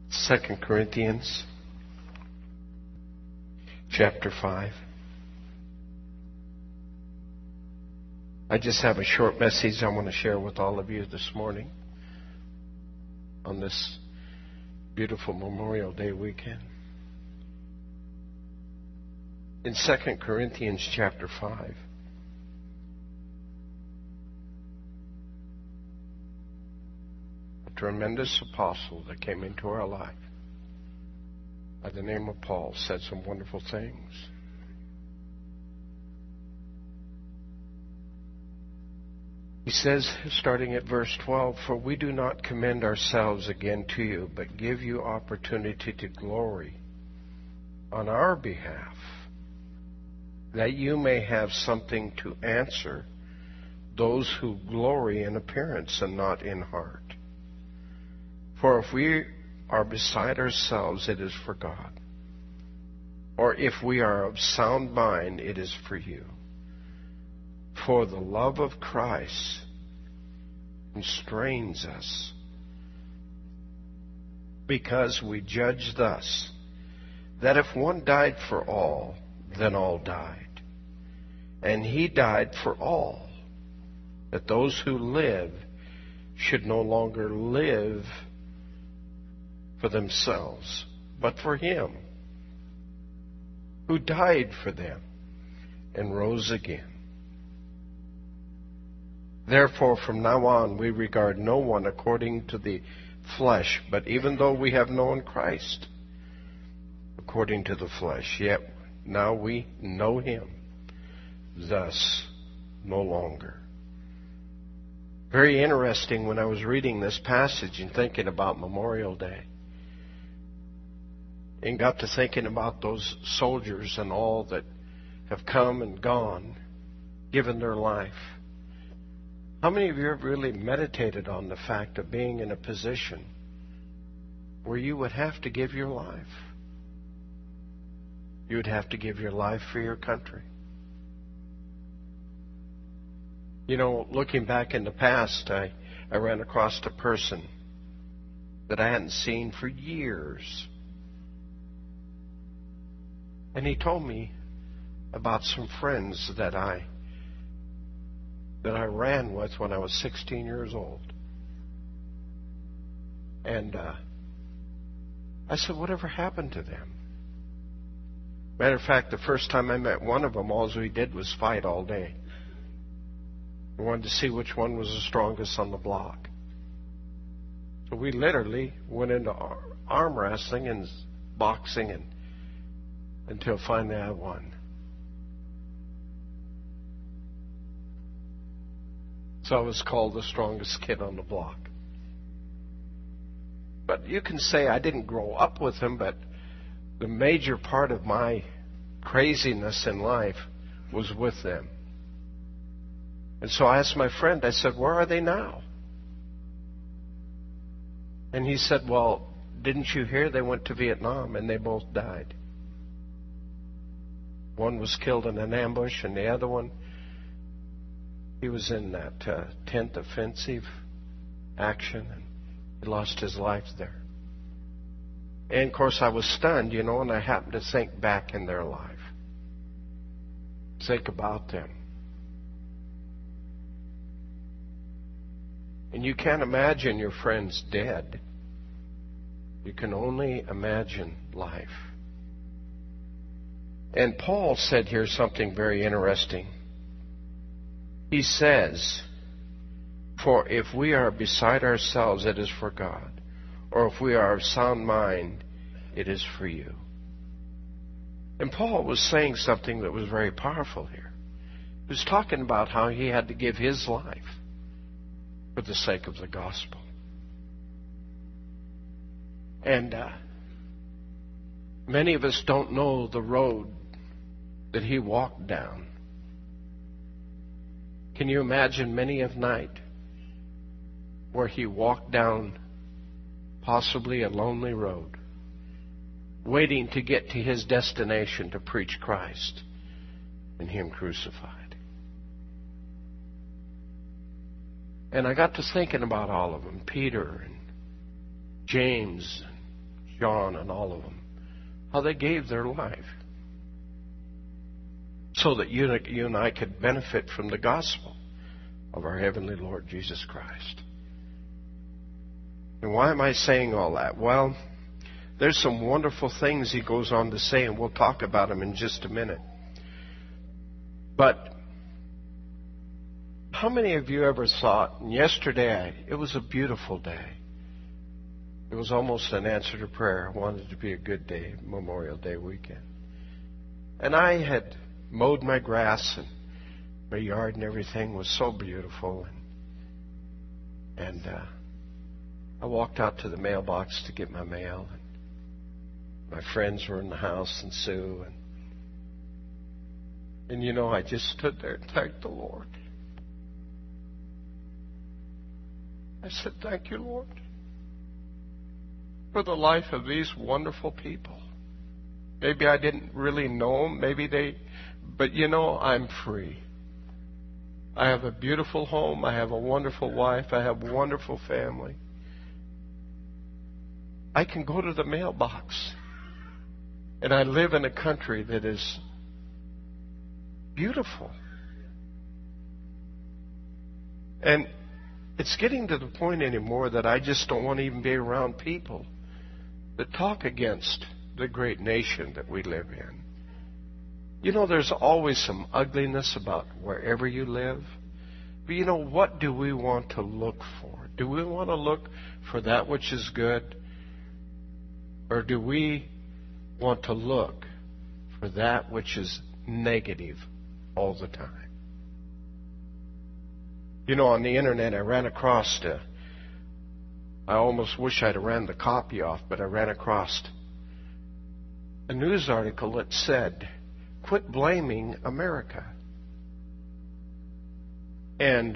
2 Corinthians chapter 5. I just have a short message I want to share with all of you this morning on this beautiful Memorial Day weekend. In 2 Corinthians chapter 5, a tremendous apostle that came into our life by the name of Paul said some wonderful things. He says, starting at verse 12, "For we do not commend ourselves again to you, but give you opportunity to glory on our behalf, that you may have something to answer those who glory in appearance and not in heart. For if we are beside ourselves, it is for God. Or if we are of sound mind, it is for you. For the love of Christ constrains us, because we judge thus, that if one died for all, then all died. And he died for all, that those who live should no longer live for themselves, but for him who died for them and rose again. Therefore, from now on, we regard no one according to the flesh, but even though we have known Christ according to the flesh, yet now we know him, thus no longer." Very interesting when I was reading this passage and thinking about Memorial Day, and got to thinking about those soldiers and all that have come and gone, given their life. How many of you have really meditated on the fact of being in a position where you would have to give your life? You would have to give your life for your country. You know, looking back in the past, I ran across a person that I hadn't seen for years. And he told me about some friends that I ran with when I was 16 years old. And I said, "Whatever happened to them?" Matter of fact, the first time I met one of them, all we did was fight all day. We wanted to see which one was the strongest on the block. So we literally went into arm wrestling and boxing and until finally I won. So I was called the strongest kid on the block. But you can say I didn't grow up with him, but the major part of my craziness in life was with them. And so I asked my friend, I said, "Where are they now?" And he said, "Well, didn't you hear they went to Vietnam and they both died? One was killed in an ambush, and the other one, he was in that 10th offensive action, and he lost his life there." And, of course, I was stunned, and I happened to think back in their life. Think about them. And you can't imagine your friends dead. You can only imagine life. And Paul said here something very interesting. He says, "For if we are beside ourselves, it is for God. Or if we are of sound mind, it is for you." And Paul was saying something that was very powerful here. He was talking about how he had to give his life for the sake of the gospel. And many of us don't know the road that he walked down. Can you imagine many of night where he walked down possibly a lonely road, waiting to get to his destination to preach Christ and him crucified? And I got to thinking about all of them, Peter and James, and John and all of them, how they gave their life so that you and I could benefit from the gospel of our heavenly Lord Jesus Christ. And why am I saying all that? Well, there's some wonderful things he goes on to say, and we'll talk about them in just a minute. But how many of you ever thought, and yesterday, it was a beautiful day. It was almost an answer to prayer. I wanted it to be a good day, Memorial Day weekend. And I had mowed my grass, and my yard and everything was so beautiful. And I walked out to the mailbox to get my mail. And my friends were in the house, and Sue. And you know, I just stood there and thanked the Lord. I said, thank you, Lord, for the life of these wonderful people. Maybe I didn't really know them, but you know, I'm free. I have a beautiful home. I have a wonderful wife. I have a wonderful family. I can go to the mailbox. And I live in a country that is beautiful. And it's getting to the point anymore that I just don't want to even be around people that talk against the great nation that we live in. You know, there's always some ugliness about wherever you live. But you know, what do we want to look for? Do we want to look for that which is good? Or do we want to look for that which is negative all the time? You know, on the internet, I ran across I almost wish I'd ran the copy off, but I ran across a news article that said, quit blaming America. And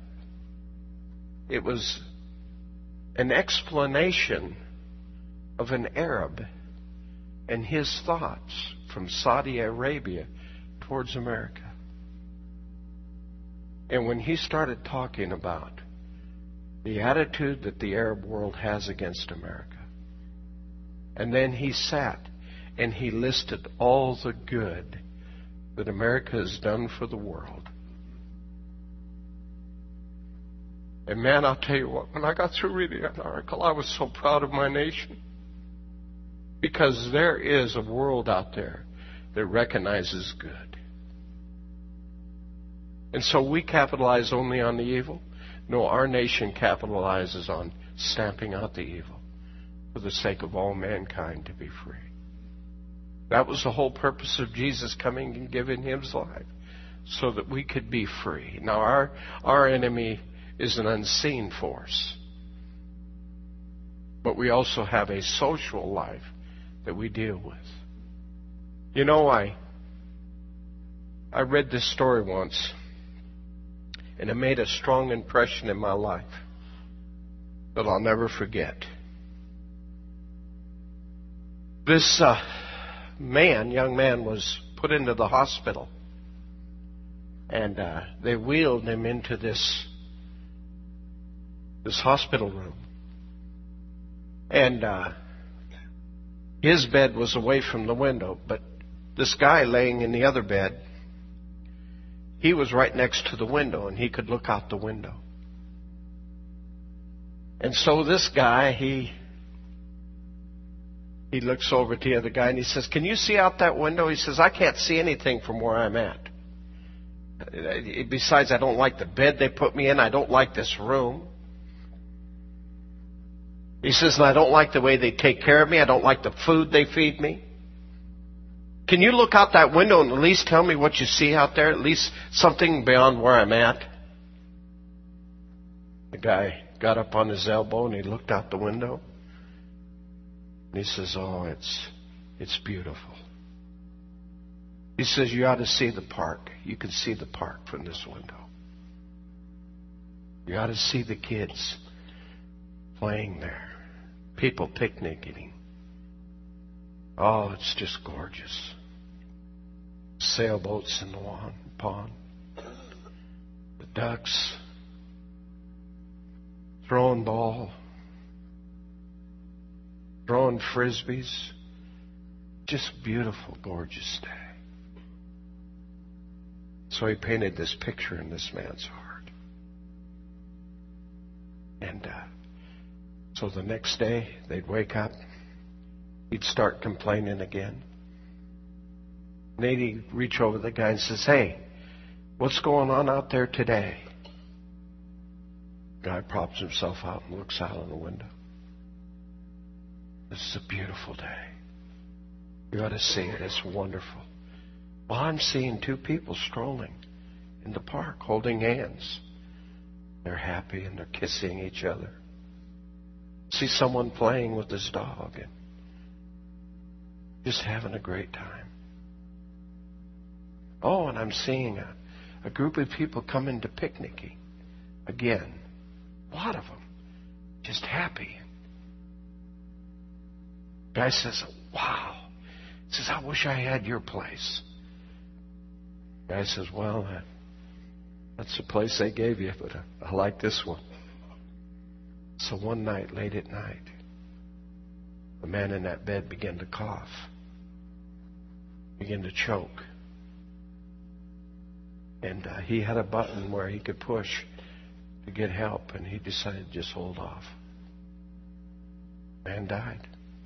it was an explanation of an Arab and his thoughts from Saudi Arabia towards America. And when he started talking about the attitude that the Arab world has against America, and then he sat and he listed all the good that America has done for the world. And man, I'll tell you what, when I got through reading that article, I was so proud of my nation. Because there is a world out there that recognizes good. And so we capitalize only on the evil? No, our nation capitalizes on stamping out the evil for the sake of all mankind to be free. That was the whole purpose of Jesus coming and giving His life, so that we could be free. Now, our enemy is an unseen force. But we also have a social life that we deal with. You know, I read this story once, and it made a strong impression in my life that I'll never forget. This young man was put into the hospital, and they wheeled him into this hospital room. And his bed was away from the window, but this guy laying in the other bed, he was right next to the window, and he could look out the window. And so this guy, he looks over at the other guy, and he says, "Can you see out that window?" He says, "I can't see anything from where I'm at. Besides, I don't like the bed they put me in. I don't like this room." He says, "And I don't like the way they take care of me. I don't like the food they feed me. Can you look out that window and at least tell me what you see out there? At least something beyond where I'm at?" The guy got up on his elbow and he looked out the window. And he says, "Oh, it's beautiful." He says, "You ought to see the park. You can see the park from this window. You ought to see the kids playing there. People picnicking. Oh, it's just gorgeous. Sailboats in the pond. The ducks. Throwing throwing frisbees. Just beautiful, gorgeous day. So he painted this picture in this man's heart. And so the next day, they'd wake up. He'd start complaining again. And then he'd reach over to the guy and says, "Hey, what's going on out there today?" The guy props himself out and looks out on the window. "This is a beautiful day. You ought to see it. It's wonderful." "Well, I'm seeing two people strolling in the park, holding hands. They're happy and they're kissing each other. See someone playing with his dog and just having a great time. Oh, and I'm seeing a group of people coming to picnicking. Again, a lot of them, just happy." Guy says, "Wow." He says, "I wish I had your place." Guy says, "Well, that's the place they gave you, but I like this one." So one night, late at night, the man in that bed began to cough, began to choke. And he had a button where he could push to get help, and he decided to just hold off. Man died.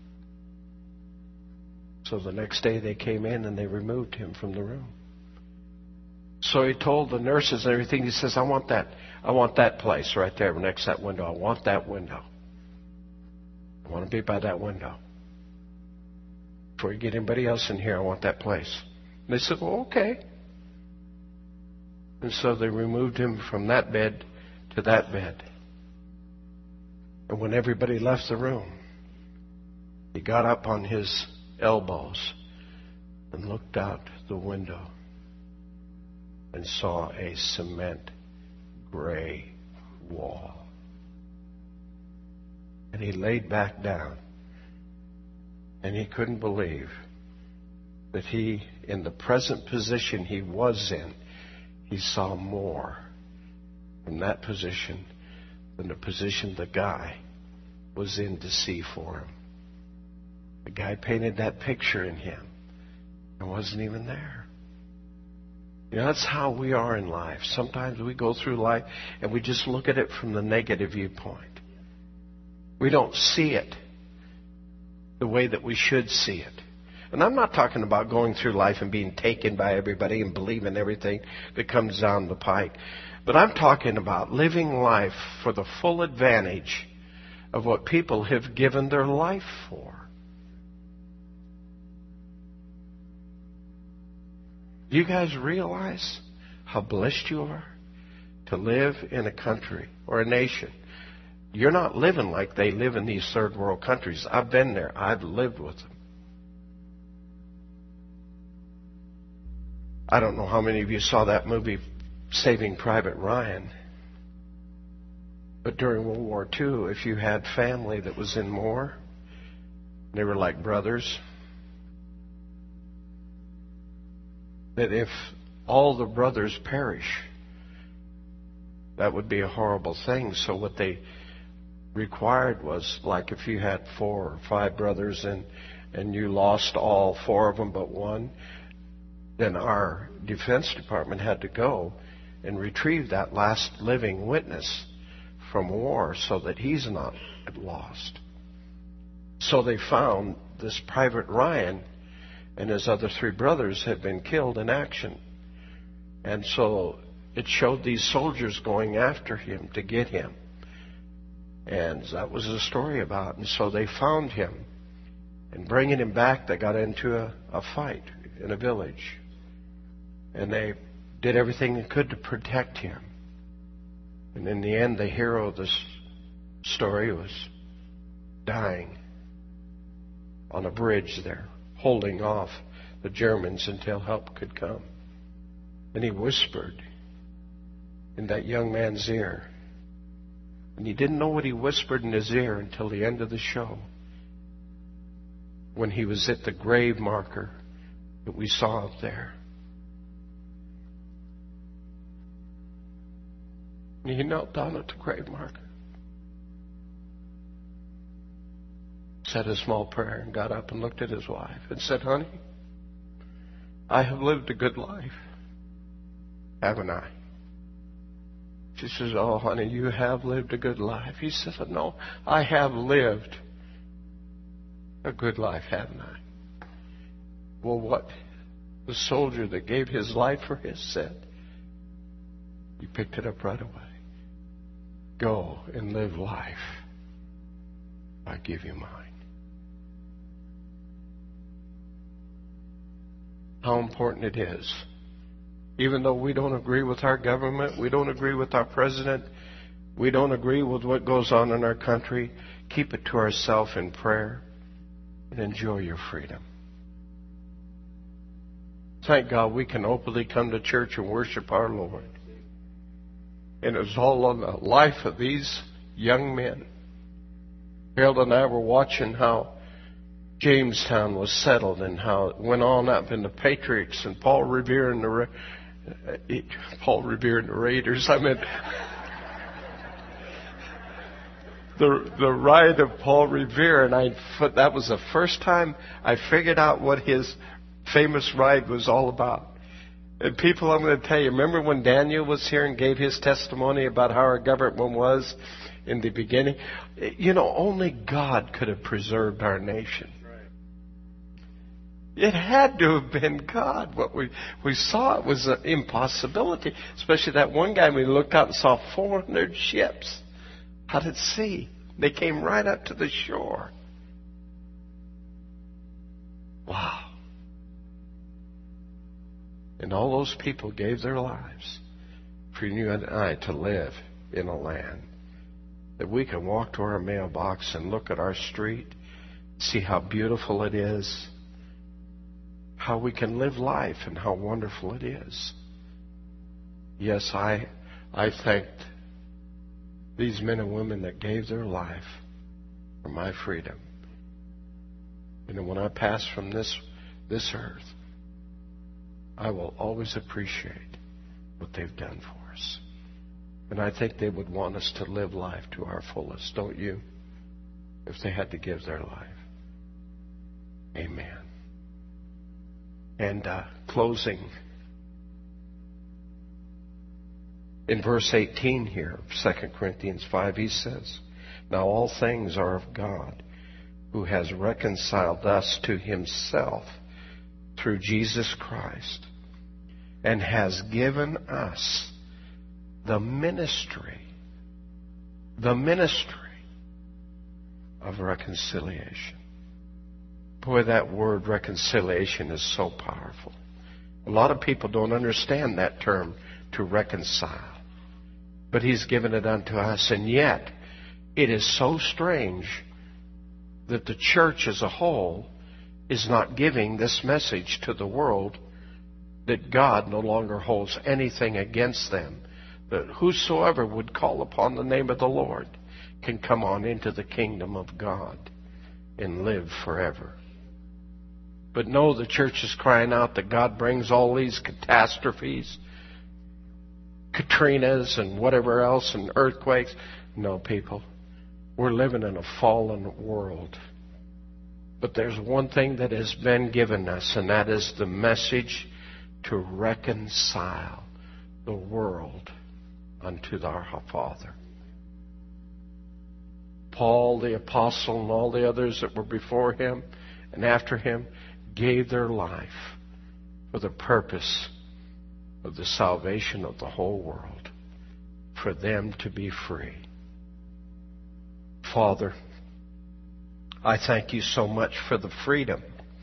So the next day they came in and they removed him from the room. So he told the nurses and everything. He says, I want that place right there next to that window. I want that window. I want to be by that window. Before you get anybody else in here, I want that place." And they said, "Well, okay." And so they removed him from that bed to that bed. And when everybody left the room, he got up on his elbows and looked out the window and saw a cement gray wall. And he laid back down, and he couldn't believe that he, in the present position he was in, he saw more from that position than the position the guy was in to see for him. The guy painted that picture in him and wasn't even there. You know, that's how we are in life. Sometimes we go through life and we just look at it from the negative viewpoint. We don't see it the way that we should see it. And I'm not talking about going through life and being taken by everybody and believing everything that comes down the pike. But I'm talking about living life for the full advantage of what people have given their life for. Do you guys realize how blessed you are to live in a country or a nation? You're not living like they live in these third world countries. I've been there. I've lived with them. I don't know how many of you saw that movie, Saving Private Ryan. But during World War II, if you had family that was in war, they were like brothers, that if all the brothers perish, that would be a horrible thing. So what they required was, like if you had 4 or 5 brothers and you lost all 4 of them but one, then our Defense Department had to go and retrieve that last living witness from war so that he's not lost. So they found this Private Ryan and his other 3 brothers had been killed in action. And so it showed these soldiers going after him to get him. And that was the story about it. And so they found him. And bringing him back, they got into a fight in a village. And they did everything they could to protect him. And in the end, the hero of this story was dying on a bridge there, holding off the Germans until help could come. And he whispered in that young man's ear. And he didn't know what he whispered in his ear until the end of the show, when he was at the grave marker that we saw up there. And he knelt down at the grave marker. said a small prayer and got up and looked at his wife and said, "Honey, I have lived a good life, haven't I?" She says, "Oh, honey, you have lived a good life." He says, "No, I have lived a good life, haven't I?" Well, what the soldier that gave his life for his said, he picked it up right away. Go and live life. I give you mine. How important it is. Even though we don't agree with our government, we don't agree with our president, we don't agree with what goes on in our country, keep it to ourselves in prayer and enjoy your freedom. Thank God we can openly come to church and worship our Lord. And it was all on the life of these young men. Harold and I were watching how Jamestown was settled and how it went on up in the Patriots and Paul Revere and the Raiders. I meant the ride of Paul Revere, and that was the first time I figured out what his famous ride was all about. And people, I'm going to tell you, remember when Daniel was here and gave his testimony about how our government was in the beginning? You know, only God could have preserved our nation. It had to have been God. What we saw, it was an impossibility. Especially that one guy, we looked out and saw 400 ships out at sea. They came right up to the shore. Wow. And all those people gave their lives for you and I to live in a land that we can walk to our mailbox and look at our street, see how beautiful it is, how we can live life and how wonderful it is. Yes, I thanked these men and women that gave their life for my freedom. And when I pass from this earth, I will always appreciate what they've done for us. And I think they would want us to live life to our fullest, don't you? If they had to give their life. Amen. And closing, in verse 18 here of 2 Corinthians 5, he says, "Now all things are of God, who has reconciled us to himself through Jesus Christ, and has given us the ministry of reconciliation." Boy, that word reconciliation is so powerful. A lot of people don't understand that term, to reconcile. But he's given it unto us, and yet it is so strange that the church as a whole is not giving this message to the world, that God no longer holds anything against them, that whosoever would call upon the name of the Lord can come on into the kingdom of God and live forever. But no, the church is crying out that God brings all these catastrophes, Katrinas and whatever else, and earthquakes. No, people, we're living in a fallen world. But there's one thing that has been given us, and that is the message to reconcile the world unto our Father. Paul, the apostle, and all the others that were before him and after him gave their life for the purpose of the salvation of the whole world, for them to be free. Father, I thank you so much for the freedom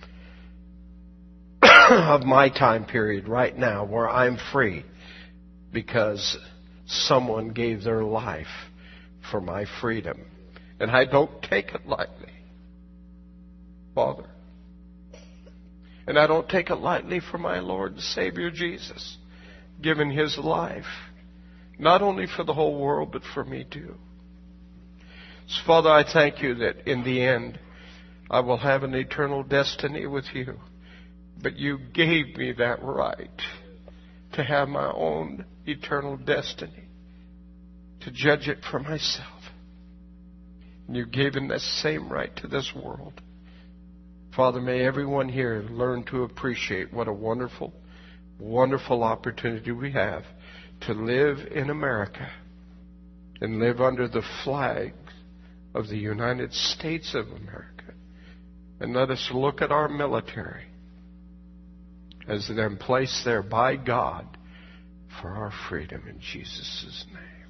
of my time period right now, where I'm free because someone gave their life for my freedom. And I don't take it lightly, Father. And I don't take it lightly for my Lord and Savior Jesus giving his life, not only for the whole world, but for me too. So, Father, I thank you that in the end I will have an eternal destiny with you. But you gave me that right to have my own eternal destiny, to judge it for myself. You gave him that same right to this world. Father, may everyone here learn to appreciate what a wonderful, wonderful opportunity we have to live in America and live under the flag of the United States of America. And let us look at our military as them placed there by God for our freedom in Jesus' name.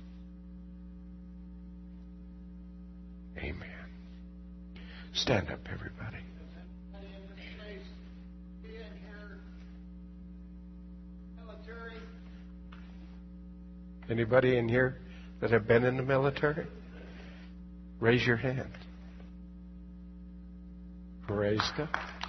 Amen. Stand up, everybody. Anybody in here that have been in the military? Raise your hand. Praise God.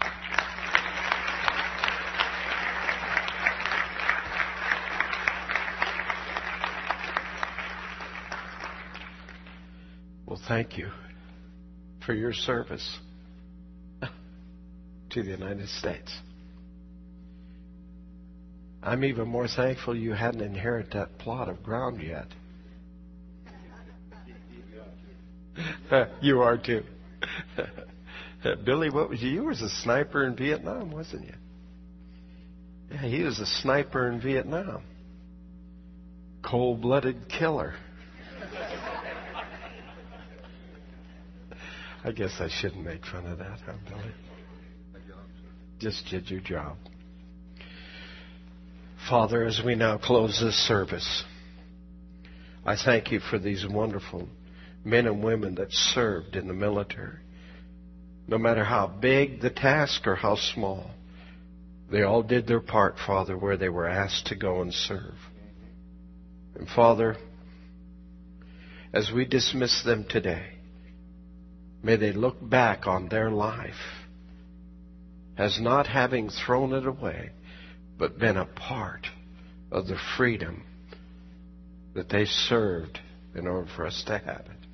Well, thank you for your service to the United States. I'm even more thankful you hadn't inherited that plot of ground yet. You are too. Billy, you was a sniper in Vietnam, wasn't you? Yeah, he was a sniper in Vietnam. Cold-blooded killer. I guess I shouldn't make fun of that, huh, Billy? Just did your job. Father, as we now close this service, I thank you for these wonderful men and women that served in the military. No matter how big the task or how small, they all did their part, Father, where they were asked to go and serve. And Father, as we dismiss them today, may they look back on their life as not having thrown it away, but been a part of the freedom that they served in order for us to have it.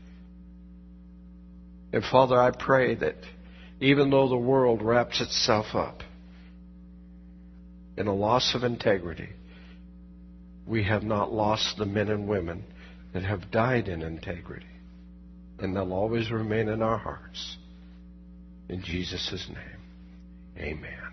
And Father, I pray that even though the world wraps itself up in a loss of integrity, we have not lost the men and women that have died in integrity. And they'll always remain in our hearts. In Jesus' name, amen.